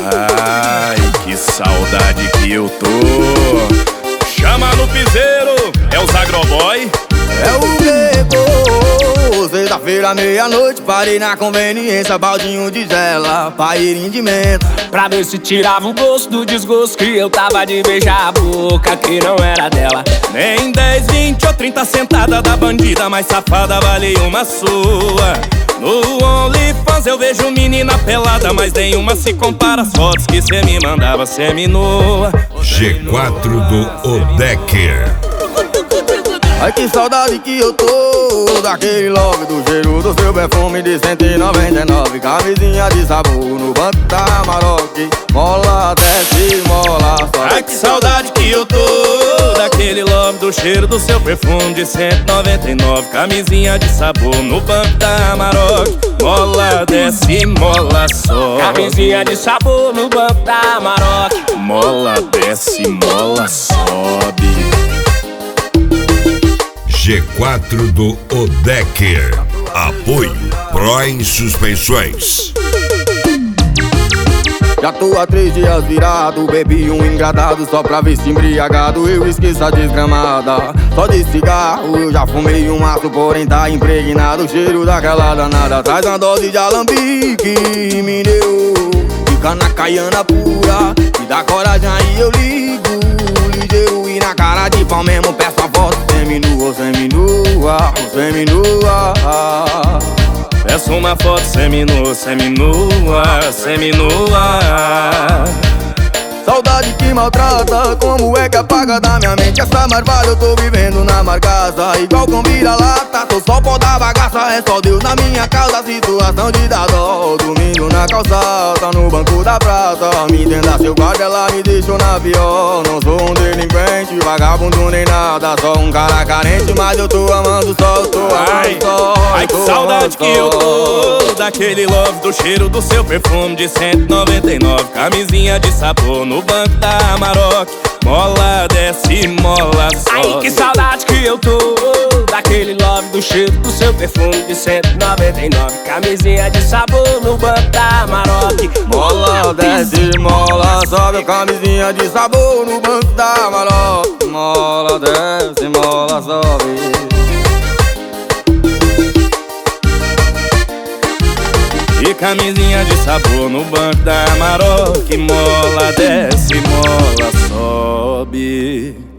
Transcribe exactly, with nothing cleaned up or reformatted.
Ai, que saudade que eu tô. Chama no piseiro, é os agroboy. É o Beco, sexta-feira, meia-noite. Parei na conveniência, baldinho de gela, pairinho de menta, pra ver se tirava o gosto do desgosto que eu tava de beijar a boca que não era dela. Nem dez, vinte ou trinta sentada da bandida mais safada vale uma sua. No OnlyFans eu vejo menina pelada, mas nenhuma se compara às fotos que cê me mandava semi-nua. G quatro do Odecker. Ai, que saudade que eu tô daquele love, do cheiro do seu perfume de cento e noventa e nove. Camisinha de sabor no banco da Maroc, mola, desce, mola, sobe. Ai, que saudade que eu tô daquele love, do cheiro do seu perfume de cento e noventa e nove. Camisinha de sabor no banco da Maroc, mola, desce, mola, sobe. Camisinha de sabor no banco da Maroc, mola, desce, mola, sobe. G quatro do Odecker. Apoio Proin Suspensões. Já tô há três dias virado, bebi um engradado só pra ver se embriagado eu esqueço a desgramada. Só de cigarro eu já fumei um maço, porém tá impregnado o cheiro daquela danada. Traz uma dose de alambique, me deu, fica na caiana pura, me dá coragem aí eu ligo, ligeiro e na cara de pau mesmo peço a foto seminua, seminua, seminua. Peço uma foto seminua, seminua, seminua. Saudade que maltrata, como é que apaga da minha mente essa marvada? Eu tô vivendo na marcaça, igual com vira-lata. Tô só pó da bagaça, é só Deus na minha causa. Situação de dar dó, dormindo na calçada, no banco da praça. Me entenda, seu guarda, ela me deixou na pior. Não sou um delinquente, vagabundo nem nada, só um cara carente, mas eu tô amando só, eu tô amando só. Ai, que saudade que eu tô daquele love, do cheiro do seu perfume de cento e noventa e nove. Camisinha de sabor no banco da Maroc, mola, desce, mola, sobe. Ai, que saudade que eu tô daquele love, do cheiro do seu perfume de cento e noventa e nove. Camisinha de sabor no banco da Maroc, mola, desce, mola, sobe. Camisinha de sabor no banco da Maroc, mola, desce, mola, sobe. E camisinha de sabor no banco da Maroc, mola, desce, mola, sobe.